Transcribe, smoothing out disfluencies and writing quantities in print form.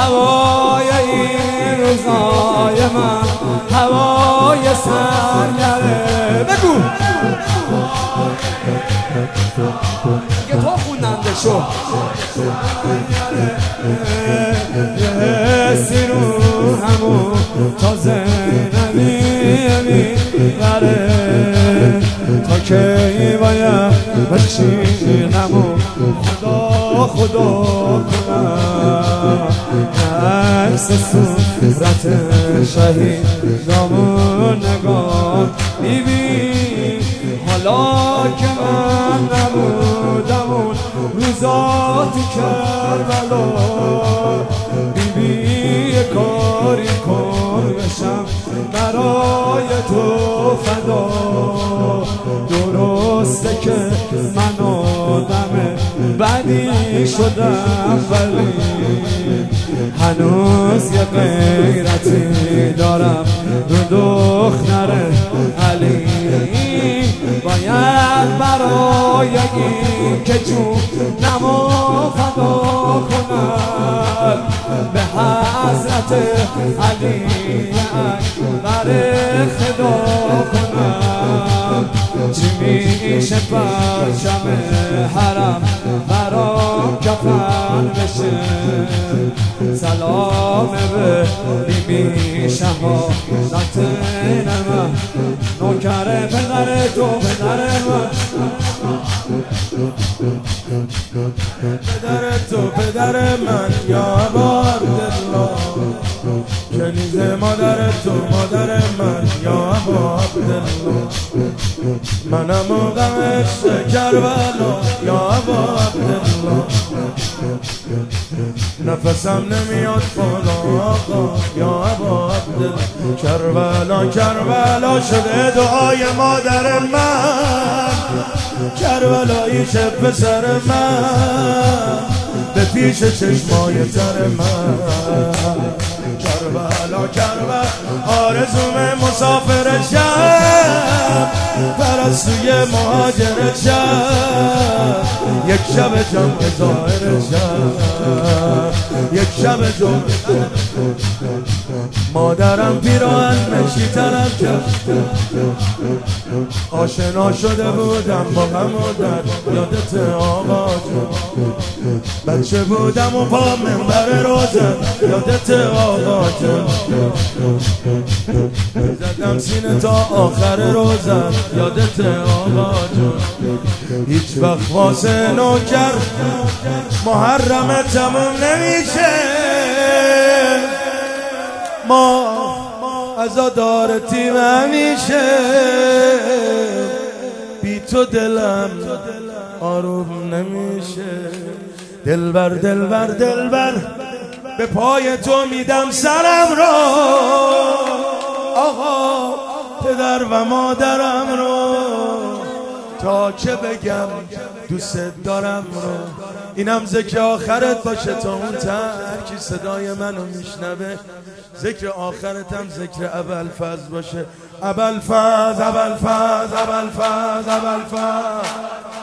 هوای این روزای من هوای سرگره. بگو دیگه تو خوندنده شو. یه رو همون تازه نمیبره تا که باید بشینم و خدا کنم عکس صورت شهیدامون نگاه بیبی. حالا که من نبودم اون روزا تو کربلا بیبی یه کاری کن بشم برای تو فدا. درسته که من آدم بدی شدم ولی هنوز یه غیرتی دارم رو دختر علی. باید برای این که جونمو فدا کنم به حضرت علی اکبر خدا کنم. چی میشه پرچم حرم برام کفن بشه. سلام به بیبی شهادت من نوکر پدر تو پدر من پدر تو پدر من یا ابا عبدالله. کنیز مادر تو مادر من یا ابا عبدالله. منم و غم عشق کربلا یا ابا عبدالله. نفسم نمیاد خدا آقا یا ابا عبدالله. کربلا کربلا شده دعای مادر من. کربلایی چه پسر من به پیش چشمای تر من. کربلا کربلا آرزوم مسافر شب پرستوی مهاجر شب. یک شب جمع ظاهر شب یک شب جمع مادرم پیراهن مشکی طرف کرد. آشنا شده بودم با غم و درد یادت آقا جون. بچه بودم و پا منبر روزم یادت آقا جون. زدم سینه تا آخر روزم یادت آقا جون. هیچ وقت واسه نوکر محرم تموم نمیشه. ما عزادار تیم همیشه. بی تو دلم آروم نمیشه. دلبر دلبر دلبر به پای تو میدم سرم رو. آقا پدر و مادرم رو تا که بگم دوست دارم رو. اینم ذکر آخرت باشه تا اون ترکی صدای منو میشنوه. ذکر آخرتم ذکر ابوالفضل باشه. ابوالفضل ابوالفضل ابوالفضل ابوالفضل